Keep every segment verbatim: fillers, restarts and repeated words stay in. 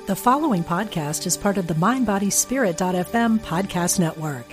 The following podcast is part of the mind body spirit dot f m podcast network.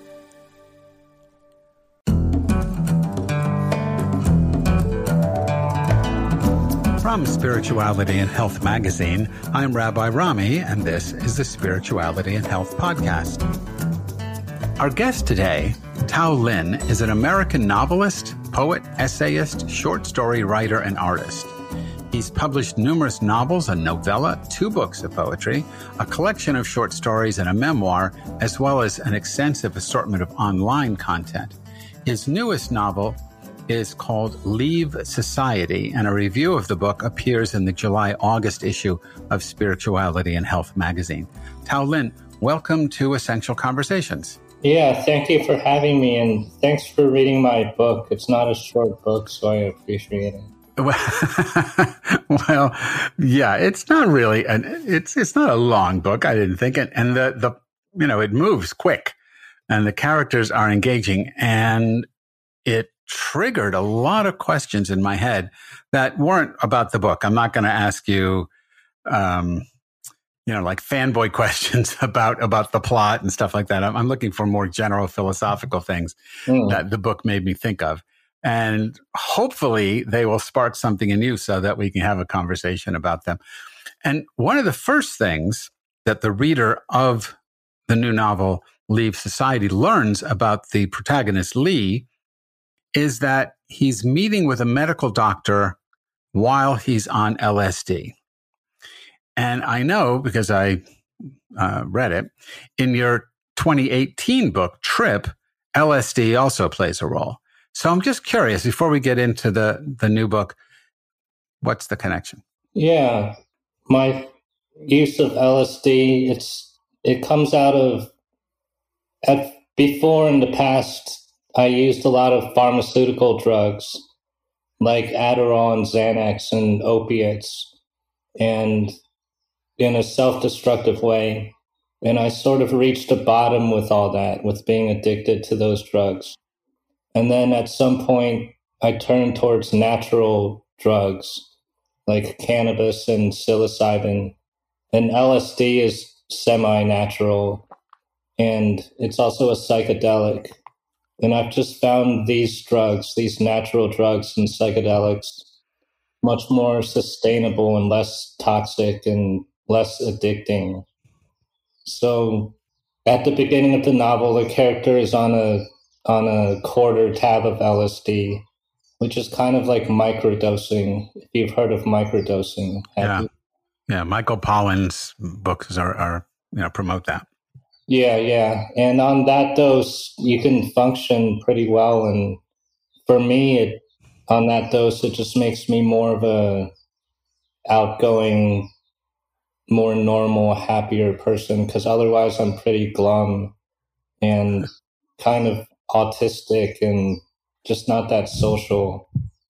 From Spirituality and Health magazine, I'm Rabbi Rami, and this is the Spirituality and Health podcast. Our guest today, Tao Lin, is an American novelist, poet, essayist, short story writer, and artist. He's published numerous novels, a novella, two books of poetry, a collection of short stories, and a memoir, as well as an extensive assortment of online content. His newest novel is called Leave Society, and a review of the book appears in the July-August issue of Spirituality and Health magazine. Tao Lin, welcome to Essential Conversations. Yeah, thank you for having me, and thanks for reading my book. It's not a short book, so I appreciate it. Well, yeah, it's not really an it's it's not a long book, I didn't think, and, and the the you know it moves quick, and the characters are engaging, and it triggered a lot of questions in my head that weren't about the book. I'm not going to ask you, um, you know, like fanboy questions about about the plot and stuff like that. I'm, I'm looking for more general philosophical things mm. that the book made me think of. And hopefully they will spark something in you so that we can have a conversation about them. And one of the first things that the reader of the new novel, Leave Society, learns about the protagonist, Lee, is that he's meeting with a medical doctor while he's on L S D. And I know, because I uh, read it, in your twenty eighteen book, Trip, L S D also plays a role. So I'm just curious, before we get into the, the new book, what's the connection? Yeah, my use of L S D, it's it comes out of, at, before in the past, I used a lot of pharmaceutical drugs like Adderall and Xanax and opiates, and in a self-destructive way. And I sort of reached a bottom with all that, with being addicted to those drugs. And then at some point, I turned towards natural drugs like cannabis and psilocybin. And L S D is semi-natural, and it's also a psychedelic. And I've just found these drugs, these natural drugs and psychedelics, much more sustainable and less toxic and less addicting. So at the beginning of the novel, the character is on a on a quarter tab of L S D, which is kind of like microdosing, if you've heard of microdosing. Yeah, you? yeah. Michael Pollan's books are, are, you know, promote that. Yeah, yeah. And on that dose, you can function pretty well. And for me, it on that dose, it just makes me more of a outgoing, more normal, happier person, because otherwise I'm pretty glum and kind of autistic and just not that social.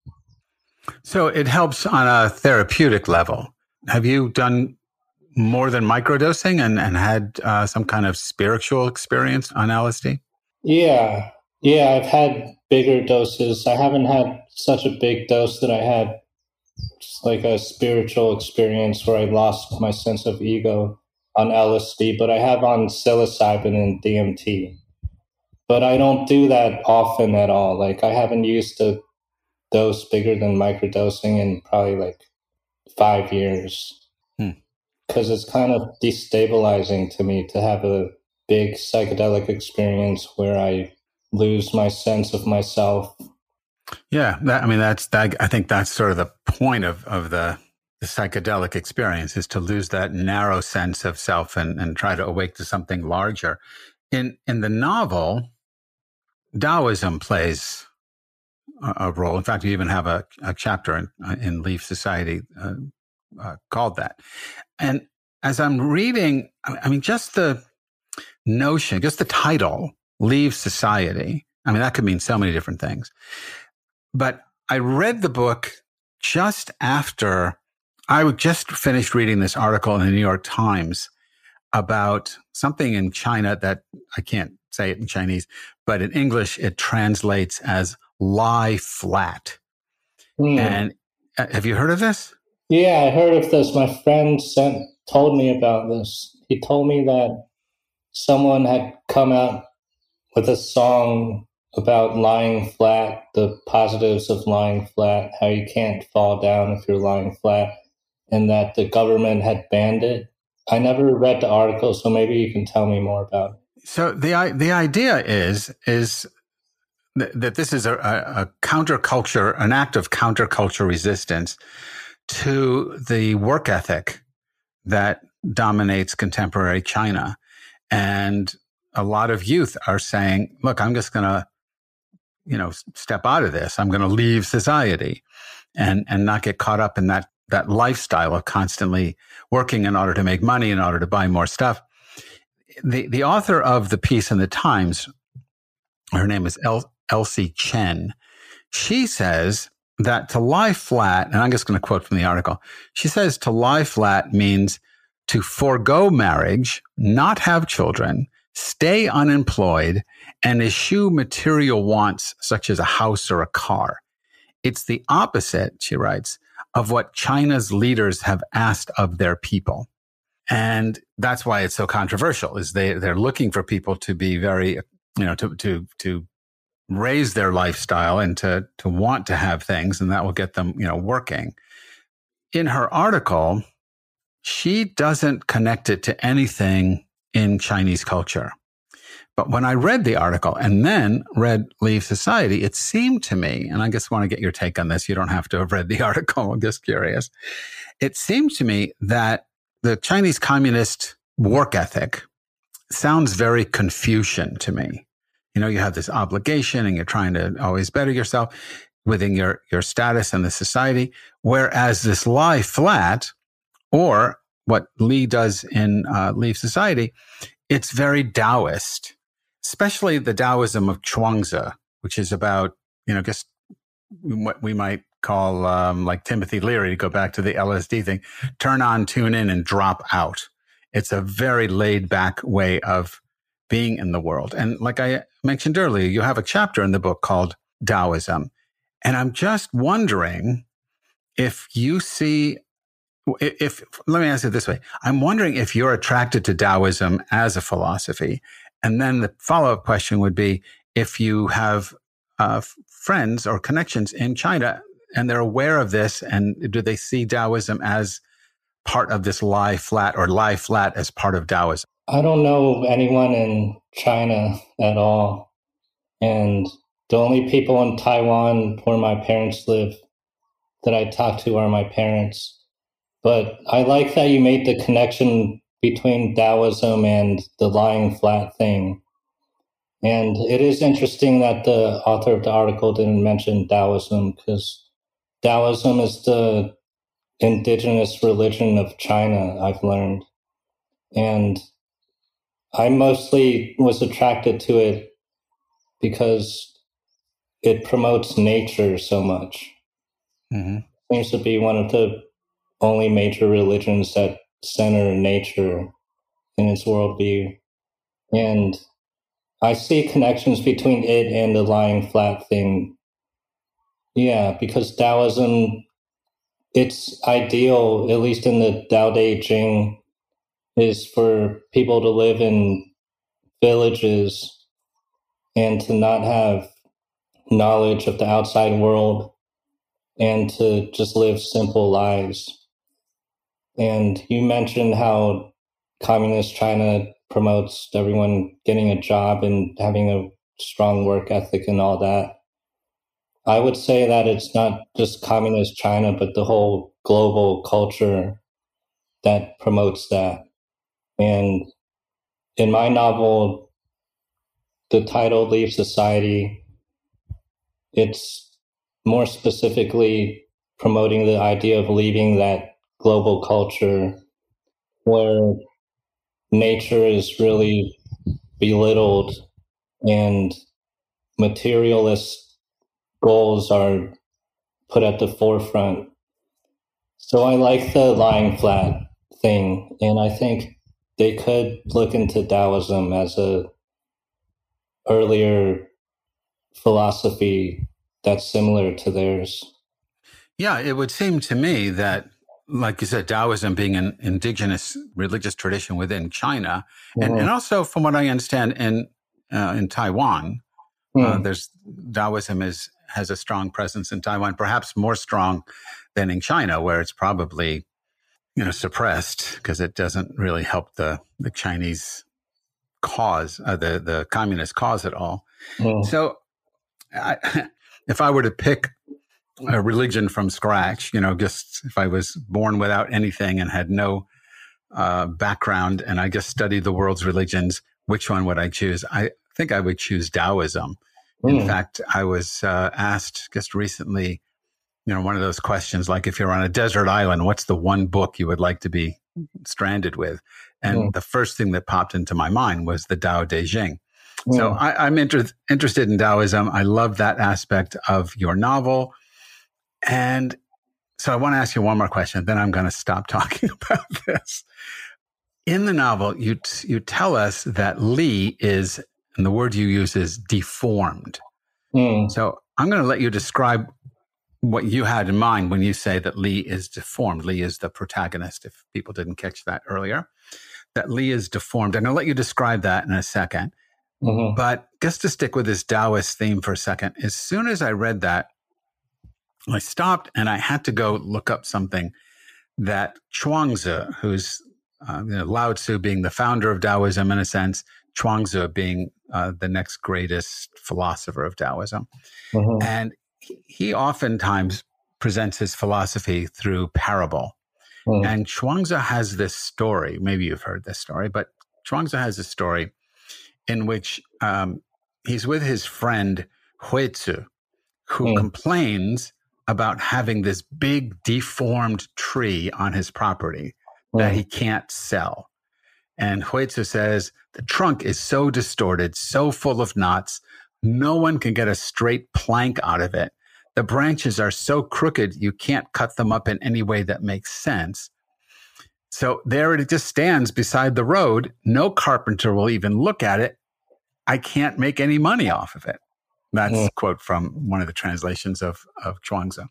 So it helps on a therapeutic level. Have you done more than microdosing and, and had uh, some kind of spiritual experience on L S D? Yeah. Yeah, I've had bigger doses. I haven't had such a big dose that I had like a spiritual experience where I lost my sense of ego on L S D, but I have on psilocybin and D M T. But I don't do that often at all. Like, I haven't used a dose bigger than microdosing in probably like five years. Because hmm. it's kind of destabilizing to me to have a big psychedelic experience where I lose my sense of myself. Yeah, that, I mean, that's that. I think that's sort of the point of, of the, the psychedelic experience, is to lose that narrow sense of self and, and try to awake to something larger. In in the novel, Taoism plays a, a role. In fact, you even have a, a chapter in, in Leave Society uh, uh, called that. And as I'm reading, I mean, just the notion, just the title, Leave Society, I mean, that could mean so many different things. But I read the book just after I just finished reading this article in the New York Times about something in China that I can't say it in Chinese, but in English, it translates as lie flat. Mm. And uh, have you heard of this? Yeah, I heard of this. My friend sent told me about this. He told me that someone had come out with a song about lying flat, the positives of lying flat, how you can't fall down if you're lying flat, and that the government had banned it. I never read the article, so maybe you can tell me more about it. So the the idea is is that this is a, a counterculture, an act of counterculture resistance to the work ethic that dominates contemporary China. And a lot of youth are saying, look, I'm just going to, you know, step out of this. I'm going to leave society and, and not get caught up in that, that lifestyle of constantly working in order to make money, in order to buy more stuff. The, the author of the piece in the Times, her name is El, Elsie Chen. She says that to lie flat, and I'm just going to quote from the article. She says to lie flat means to forego marriage, not have children, stay unemployed, and eschew material wants such as a house or a car. It's the opposite, she writes, of what China's leaders have asked of their people. And that's why it's so controversial, is they, they're looking for people to be very, you know, to, to, to raise their lifestyle and to, to want to have things, and that will get them, you know, working. In her article, she doesn't connect it to anything in Chinese culture. But when I read the article and then read Leave Society, it seemed to me, and I just want to get your take on this. You don't have to have read the article. I'm just curious. It seemed to me that the Chinese communist work ethic sounds very Confucian to me. You know, you have this obligation and you're trying to always better yourself within your, your status in the society. Whereas this lie flat, or what Lee does in uh, Leave Society, it's very Taoist, especially the Taoism of Chuangzi, which is about, you know, just what we might call, um, like Timothy Leary, to go back to the L S D thing, turn on, tune in, and drop out. It's a very laid back way of being in the world. And like I mentioned earlier, you have a chapter in the book called Taoism. And I'm just wondering if you see, if, if let me ask it this way. I'm wondering if you're attracted to Taoism as a philosophy. And then the follow-up question would be, if you have uh, friends or connections in China and they're aware of this, and do they see Taoism as part of this lie flat, or lie flat as part of Taoism? I don't know anyone in China at all. And the only people in Taiwan where my parents live that I talk to are my parents. But I like that you made the connection between Taoism and the lying flat thing. And it is interesting that the author of the article didn't mention Taoism, because Taoism is the indigenous religion of China, I've learned. And I mostly was attracted to it because it promotes nature so much. Mm-hmm. Seems to be one of the only major religions that center nature in its worldview. And I see connections between it and the lying flat thing. Yeah, because Taoism, its ideal, at least in the Tao Te Ching, is for people to live in villages and to not have knowledge of the outside world and to just live simple lives. And you mentioned how communist China promotes everyone getting a job and having a strong work ethic and all that. I would say that it's not just communist China, but the whole global culture that promotes that. And in my novel, the title Leave Society, it's more specifically promoting the idea of leaving that global culture where nature is really belittled and materialist goals are put at the forefront. So I like the lying flat thing, and I think they could look into Taoism as a earlier philosophy that's similar to theirs. Yeah, it would seem to me that like you said, Taoism being an indigenous religious tradition within China, Mm-hmm. and, and also, from what I understand, in uh, in Taiwan, mm. uh, there's Taoism is has a strong presence in Taiwan, perhaps more strong than in China, where it's probably you know suppressed because it doesn't really help the the Chinese cause, uh, the the communist cause at all. Mm. So, I, if I were to pick a religion from scratch, you know, just if I was born without anything and had no uh, background and I just studied the world's religions, which one would I choose? I think I would choose Taoism. In Mm. fact, I was uh, asked just recently, you know, one of those questions, like if you're on a desert island, what's the one book you would like to be stranded with? And Mm. the first thing that popped into my mind was the Tao Te Ching. Mm. So I, I'm inter- interested in Taoism. I love that aspect of your novel. And so I want to ask you one more question, then I'm going to stop talking about this. In the novel, you t- you tell us that Li is, and the word you use is deformed. Mm. So I'm going to let you describe what you had in mind when you say that Li is deformed. Li is the protagonist, if people didn't catch that earlier, that Li is deformed. And I'll let you describe that in a second. Mm-hmm. But just to stick with this Taoist theme for a second, as soon as I read that, I stopped and I had to go look up something that Chuangzi, who's uh, you know, Lao Tzu being the founder of Taoism in a sense, Chuangzi being uh, the next greatest philosopher of Taoism. Mm-hmm. And he, he oftentimes presents his philosophy through parable. Mm. And Chuangzi has this story, maybe you've heard this story, but Chuangzi has a story in which um, he's with his friend Huizi, who Mm. complains about having this big deformed tree on his property that Mm. he can't sell. And Huizi says, the trunk is so distorted, so full of knots, no one can get a straight plank out of it. The branches are so crooked, you can't cut them up in any way that makes sense. So there it just stands beside the road. No carpenter will even look at it. I can't make any money off of it. That's Mm. a quote from one of the translations of, of Chuangzi.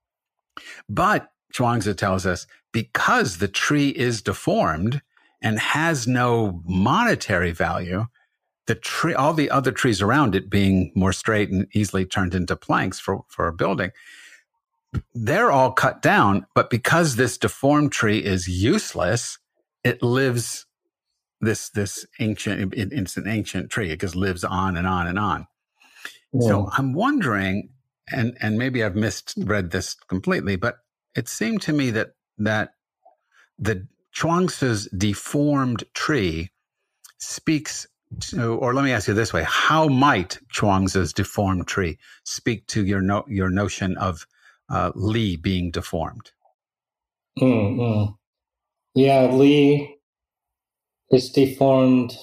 But Chuangzi tells us because the tree is deformed and has no monetary value, the tree, all the other trees around it being more straight and easily turned into planks for, for a building, they're all cut down. But because this deformed tree is useless, it lives this, this ancient, it, it's an ancient tree. It just lives on and on and on. Mm. So I'm wondering, and, and maybe I've misread this completely, but it seemed to me that, that the Chuangzi's deformed tree speaks to, or let me ask you this way, how might Chuangzi's deformed tree speak to your no, your notion of uh, Li being deformed? Mm. Mm. Yeah, Li is deformed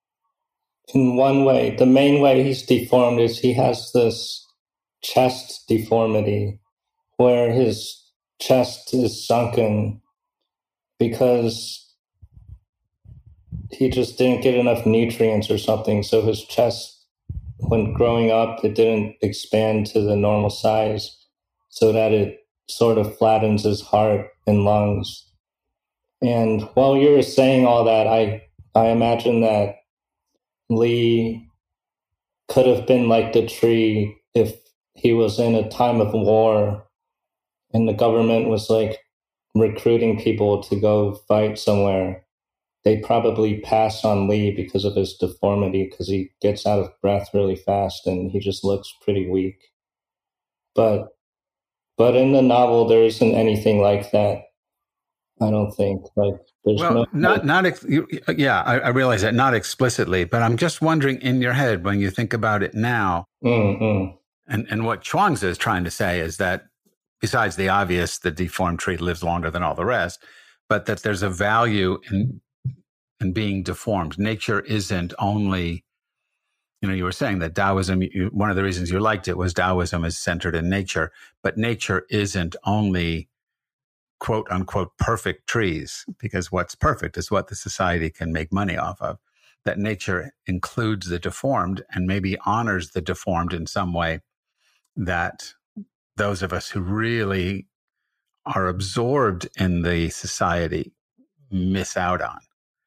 in one way. The main way he's deformed is he has this chest deformity where his chest is sunken because he just didn't get enough nutrients or something. So his chest, when growing up, it didn't expand to the normal size so that it sort of flattens his heart and lungs. And while you were saying all that, I, I imagine that Li could have been like the tree if he was in a time of war and the government was like recruiting people to go fight somewhere. They probably pass on Li because of his deformity, because he gets out of breath really fast and he just looks pretty weak. But but in the novel, there isn't anything like that. I don't think. Like there's Well, no not not ex- you, yeah, I, I realize that, not explicitly, but I'm just wondering in your head when you think about it now, Mm-mm. and and what Chuangzi is trying to say is that besides the obvious, the deformed tree lives longer than all the rest, but that there's a value in in being deformed. Nature isn't only, you know, you were saying that Taoism, you, one of the reasons you liked it was Taoism is centered in nature, but nature isn't only quote unquote perfect trees, because what's perfect is what the society can make money off of. That nature includes the deformed and maybe honors the deformed in some way, that those of us who really are absorbed in the society miss out on.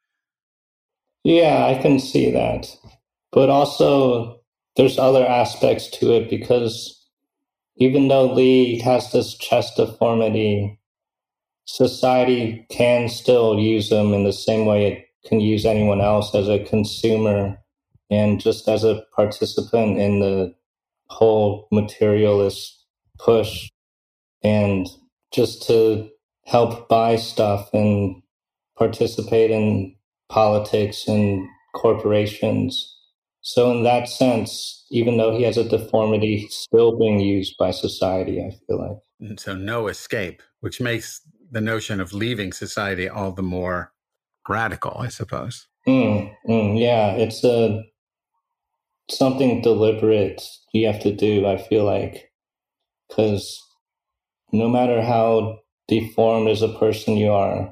Yeah, I can see that. But also, there's other aspects to it, because even though Lee has this chest deformity, society can still use him in the same way it can use anyone else, as a consumer and just as a participant in the whole materialist push, and just to help buy stuff and participate in politics and corporations. So in that sense, even though he has a deformity, he's still being used by society, I feel like. And so no escape, which makes the notion of leaving society all the more radical, I suppose. Mm, mm, yeah, it's a something deliberate you have to do, I feel like, because no matter how deformed as a person you are,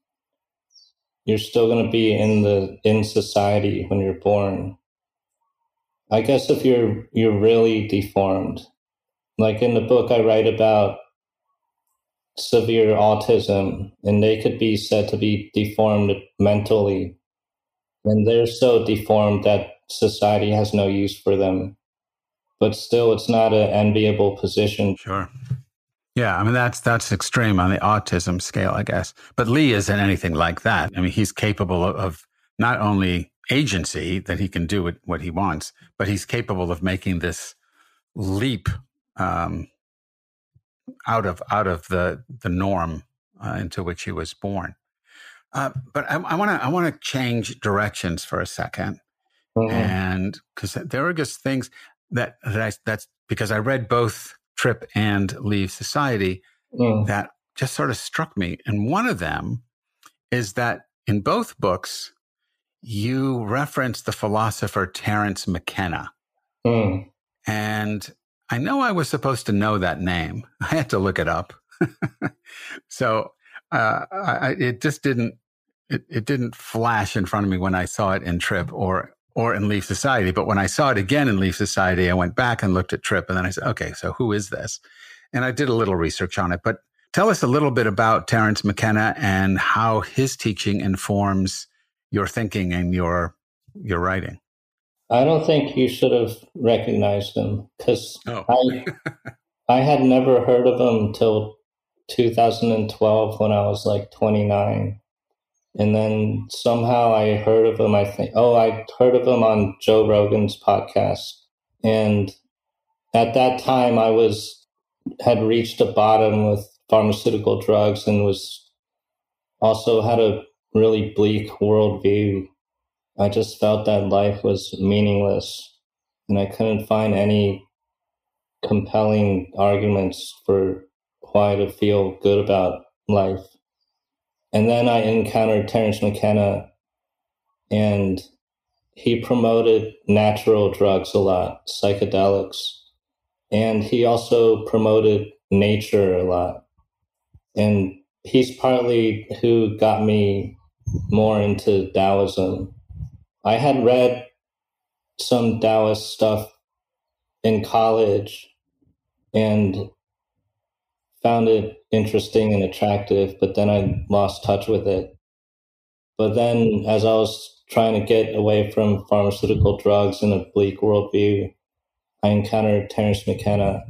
you're still going to be in the in society when you're born. I guess if you're you're really deformed, like in the book I write about severe autism, and they could be said to be deformed mentally, and they're so deformed that society has no use for them. But still, it's not an enviable position. Sure. Yeah, I mean, that's that's extreme on the autism scale, I guess. But Lee isn't anything like that. I mean, he's capable of, of not only agency, that he can do what he wants, but he's capable of making this leap um, out of out of the the norm uh, into which he was born. Uh, but I want to I want to change directions for a second, mm-hmm. and because there are just things that that I, that's because I read both Trip and Leave Society mm. that just sort of struck me, and one of them is that in both books you reference the philosopher Terence McKenna, mm. and I know I was supposed to know that name. I had to look it up, so uh, I, it just didn't. It, it didn't flash in front of me when I saw it in Trip or or in Leave Society. But when I saw it again in Leave Society, I went back and looked at Trip, and then I said, okay, so who is this? And I did a little research on it. But tell us a little bit about Terence McKenna and how his teaching informs your thinking and your your writing. I don't think you should have recognized him, because oh. I I had never heard of him until two thousand twelve when I was like twenty-nine. And then somehow I heard of him, I think, oh, I heard of him on Joe Rogan's podcast. And at that time I was, had reached a bottom with pharmaceutical drugs, and was also had a really bleak worldview. I just felt that life was meaningless, and I couldn't find any compelling arguments for why to feel good about life. And then I encountered Terence McKenna, and he promoted natural drugs a lot, psychedelics. And he also promoted nature a lot. And he's partly who got me more into Taoism. I had read some Taoist stuff in college and found it interesting and attractive, but then I lost touch with it. But then as I was trying to get away from pharmaceutical drugs and a bleak worldview, I encountered Terence McKenna.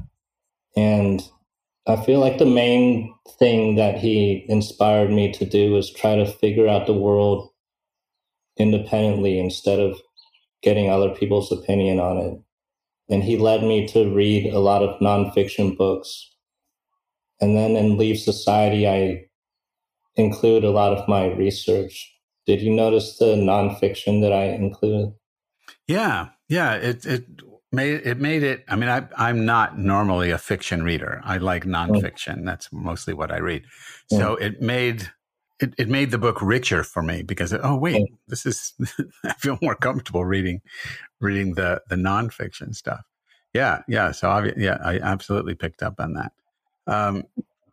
And I feel like the main thing that he inspired me to do was try to figure out the world independently instead of getting other people's opinion on it. And he led me to read a lot of nonfiction books. And then in Leave Society, I include a lot of my research. Did you notice the nonfiction that I included? Yeah, yeah. It it made it made it. I mean, I I'm not normally a fiction reader. I like nonfiction. Mm. That's mostly what I read. Mm. So it made it, it made the book richer for me because oh wait, mm. this is I feel more comfortable reading reading the the nonfiction stuff. Yeah, yeah. So I, yeah, I absolutely picked up on that. Um,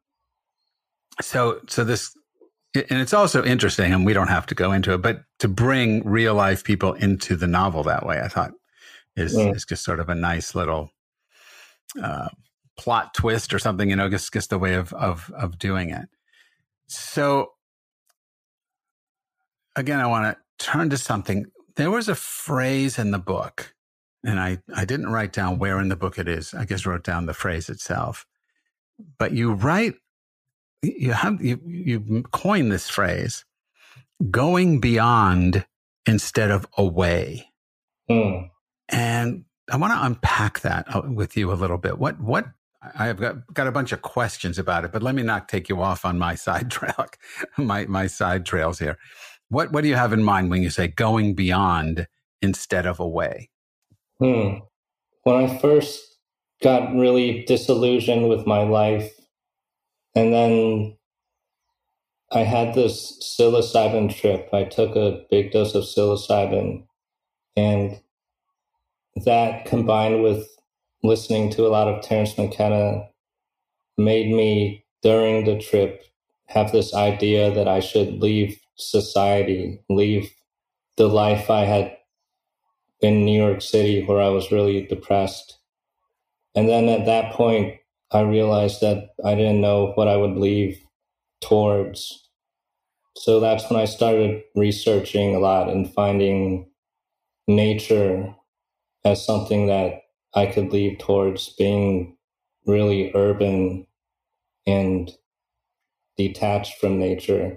so, so this, and it's also interesting, and we don't have to go into it, but to bring real life people into the novel that way, I thought is, yeah. is just sort of a nice little, uh, plot twist or something, you know, just, just the way of, of, of doing it. So again, I want to turn to something. There was a phrase in the book, and I, I didn't write down where in the book it is. I just wrote down the phrase itself. But you write, you have, you, you coined this phrase, going beyond instead of away. Mm. And I want to unpack that with you a little bit. What, what, I've got, got a bunch of questions about it, but let me not take you off on my side trail, my, my side trails here. What, what do you have in mind when you say going beyond instead of away? Hmm. When I first got really disillusioned with my life, and then I had this psilocybin trip. I took a big dose of psilocybin, and that combined with listening to a lot of Terence McKenna made me, during the trip, have this idea that I should leave society, leave the life I had in New York City where I was really depressed. And then at that point, I realized that I didn't know what I would leave towards. So that's when I started researching a lot and finding nature as something that I could leave towards, being really urban and detached from nature.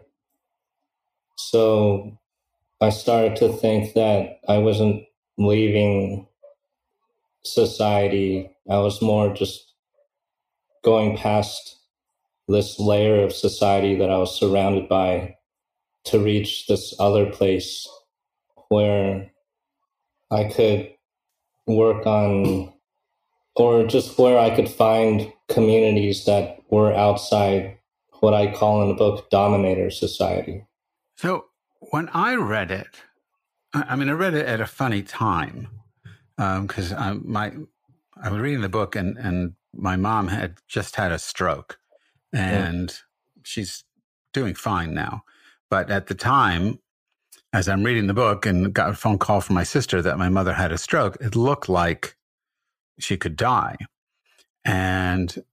So I started to think that I wasn't leaving society. I was more just going past this layer of society that I was surrounded by to reach this other place where I could work on, or just where I could find communities that were outside what I call in the book dominator society. So when I read it, I mean, I read it at a funny time because um, my I was reading the book and, and my mom had just had a stroke, and yeah. she's doing fine now. But at the time, as I'm reading the book and got a phone call from my sister that my mother had a stroke, it looked like she could die. And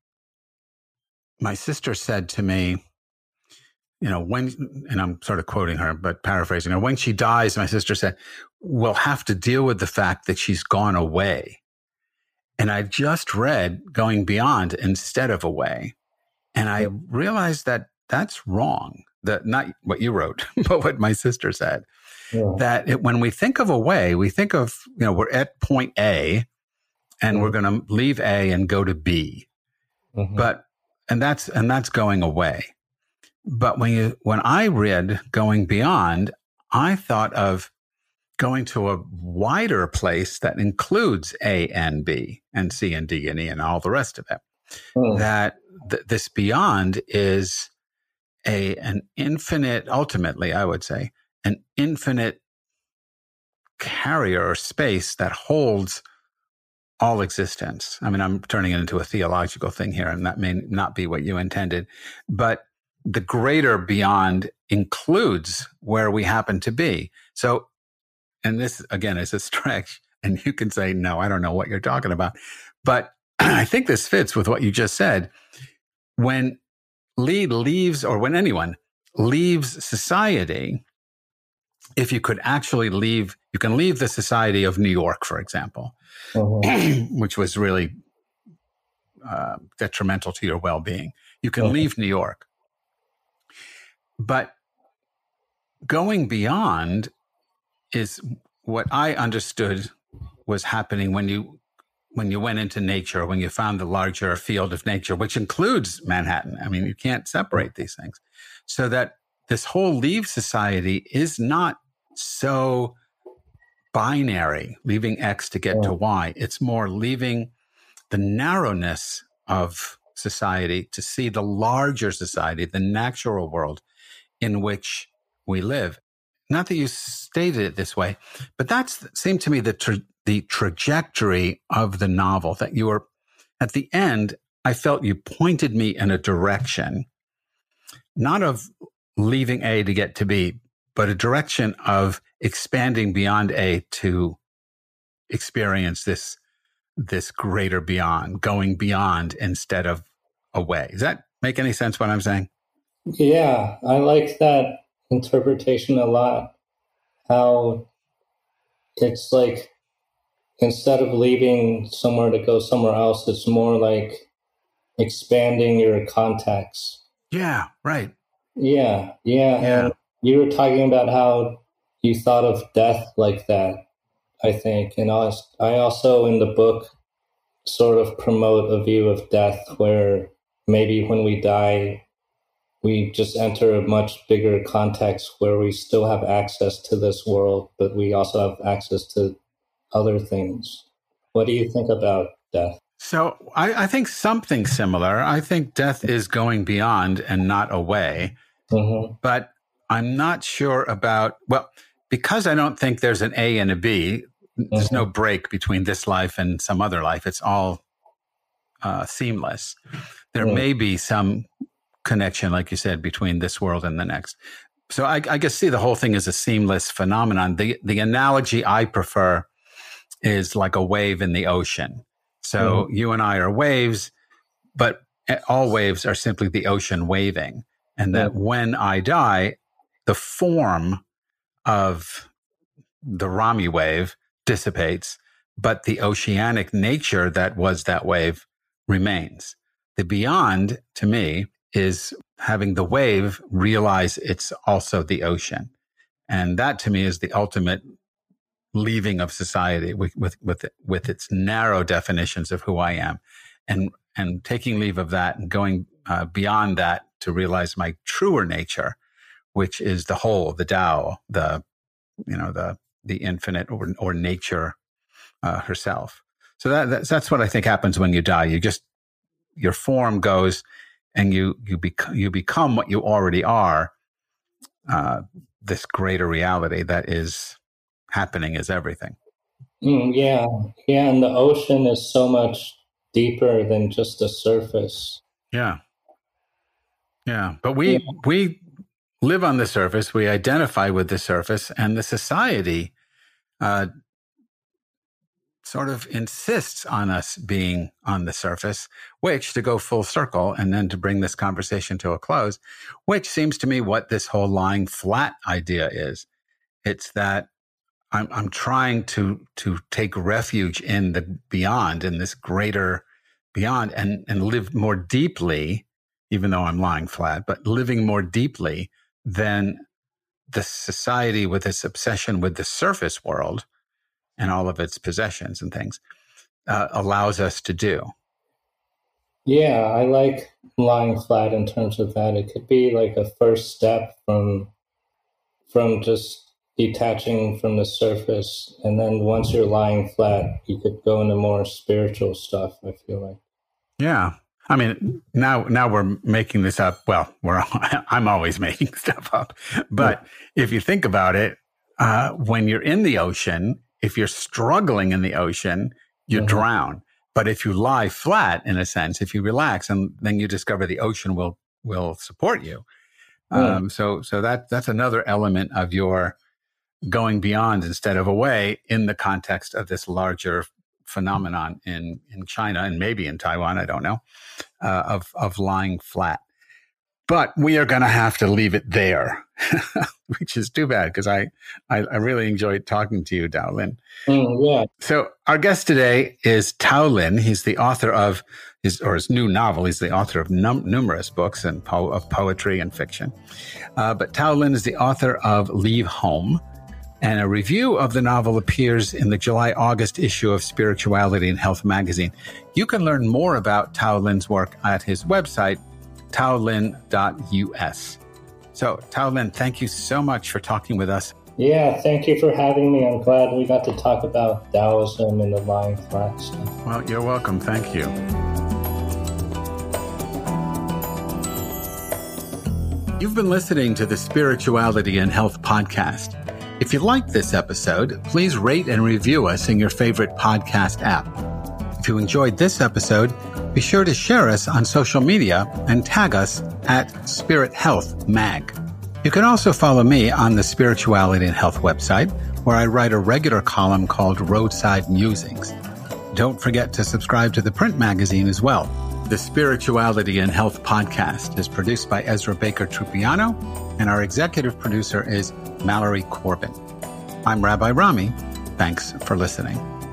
my sister said to me, you know, when, and I'm sort of quoting her, but paraphrasing her, when she dies, my sister said, we'll have to deal with the fact that she's gone away. And I just read Going Beyond instead of Away. And I realized that that's wrong. That not what you wrote, but what my sister said. Yeah. That it, when we think of away, we think of, you know, we're at point A and mm-hmm. we're going to leave A and go to B. Mm-hmm. But, and that's, and that's going away. But when you, when I read Going Beyond, I thought of going to a wider place that includes A and B and C and D and E and all the rest of it. Mm. That th- this beyond is a, an infinite, ultimately, I would say, an infinite carrier or space that holds all existence. I mean, I'm turning it into a theological thing here, and that may not be what you intended, but the greater beyond includes where we happen to be. So, and this, again, is a stretch, and you can say, no, I don't know what you're talking about. But I think this fits with what you just said. When Lee leaves, or when anyone leaves society, if you could actually leave, you can leave the society of New York, for example, uh-huh. which was really uh, detrimental to your well-being. You can uh-huh. leave New York. But going beyond is what I understood was happening when you when you went into nature, when you found the larger field of nature, which includes Manhattan. I mean, you can't separate these things. So that this whole leave society is not so binary, leaving X to get yeah. to Y. It's more leaving the narrowness of society to see the larger society, the natural world in which we live. Not that you stated it this way, but that's seemed to me the tra- the trajectory of the novel, that you were, at the end, I felt you pointed me in a direction, not of leaving A to get to B, but a direction of expanding beyond A to experience this, this greater beyond, going beyond instead of away. Does that make any sense what I'm saying? Yeah, I like that interpretation a lot. How it's like instead of leaving somewhere to go somewhere else, it's more like expanding your contacts. Yeah, right. Yeah, yeah. Yeah. And you were talking about how you thought of death like that, I think. And I also, in the book, sort of promote a view of death where maybe when we die, we just enter a much bigger context where we still have access to this world, but we also have access to other things. What do you think about death? So I, I think something similar. I think death is going beyond and not away. Mm-hmm. But I'm not sure about, well, because I don't think there's an A and a B, there's mm-hmm. no break between this life and some other life. It's all uh, seamless. There mm-hmm. may be some connection, like you said, between this world and the next. So I, I guess see the whole thing as a seamless phenomenon. The the analogy I prefer is like a wave in the ocean. So mm-hmm. you and I are waves, but all waves are simply the ocean waving. And that mm-hmm. when I die, the form of the Rami wave dissipates, but the oceanic nature that was that wave remains. The beyond, to me, is having the wave realize it's also the ocean. And that, to me, is the ultimate leaving of society with, with, with, with its narrow definitions of who I am, and, and taking leave of that and going uh, beyond that to realize my truer nature, which is the whole, the Tao, the, you know, the, the infinite or, or nature uh, herself. So that, that's, that's what I think happens when you die. You just, your form goes and you, you become, you become what you already are. Uh, this greater reality that is happening is everything. Mm, yeah. Yeah. And the ocean is so much deeper than just the surface. Yeah. Yeah. But we, yeah. we live on the surface. We identify with the surface, and the society, uh, sort of insists on us being on the surface, which, to go full circle and then to bring this conversation to a close, which seems to me what this whole lying flat idea is. It's that I'm, I'm trying to, to take refuge in the beyond, in this greater beyond, and, and live more deeply, even though I'm lying flat, but living more deeply than the society with its obsession with the surface world and all of its possessions and things uh, allows us to do. Yeah, I like lying flat in terms of that. It could be like a first step from from just detaching from the surface. And then once you're lying flat, you could go into more spiritual stuff, I feel like. Yeah. I mean, now now we're making this up. Well, we're I'm always making stuff up. But yeah. if you think about it, uh, when you're in the ocean, if you're struggling in the ocean, you mm-hmm. drown. But if you lie flat, in a sense, if you relax, and then you discover the ocean will will support you. Mm. Um, so so that that's another element of your going beyond instead of away in the context of this larger phenomenon in, in China and maybe in Taiwan, I don't know, uh, of, of lying flat. But we are going to have to leave it there, which is too bad because I, I, I really enjoyed talking to you, Tao Lin. Mm, yeah. So our guest today is Tao Lin. He's the author of his, or his new novel. He's the author of num- numerous books and po- of poetry and fiction. Uh, but Tao Lin is the author of Leave Home. And a review of the novel appears in the July-August issue of Spirituality and Health magazine. You can learn more about Tao Lin's work at his website, tao lin dot u s. So, Tao Lin, thank you so much for talking with us. Yeah, thank you for having me. I'm glad we got to talk about Taoism and the lying flat stuff. Well, you're welcome. Thank you. You've been listening to the Spirituality and Health podcast. If you liked this episode, please rate and review us in your favorite podcast app. If you enjoyed this episode, be sure to share us on social media and tag us at Spirit Health Mag. You can also follow me on the Spirituality and Health website, where I write a regular column called Roadside Musings. don't forget to subscribe to the print magazine as well. The Spirituality and Health podcast is produced by Ezra Baker Trupiano, and our executive producer is Mallory Corbin. I'm Rabbi Rami. Thanks for listening.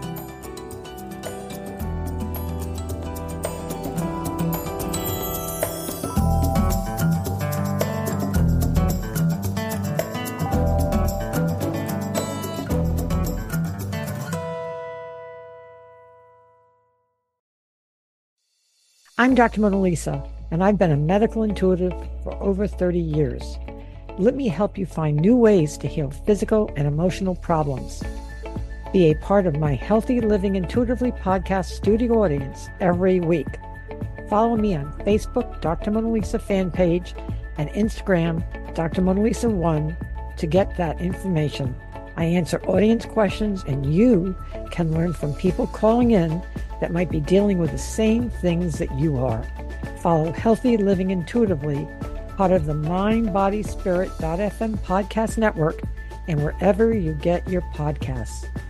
I'm Doctor Mona Lisa, and I've been a medical intuitive for over thirty years. Let me help you find new ways to heal physical and emotional problems. Be a part of my Healthy Living Intuitively podcast studio audience every week. Follow me on Facebook, Doctor Mona Lisa fan page, and Instagram, Doctor Mona Lisa one, to get that information. I answer audience questions, and you can learn from people calling in that might be dealing with the same things that you are. Follow Healthy Living Intuitively, part of the mind body spirit dot f m podcast network, and wherever you get your podcasts.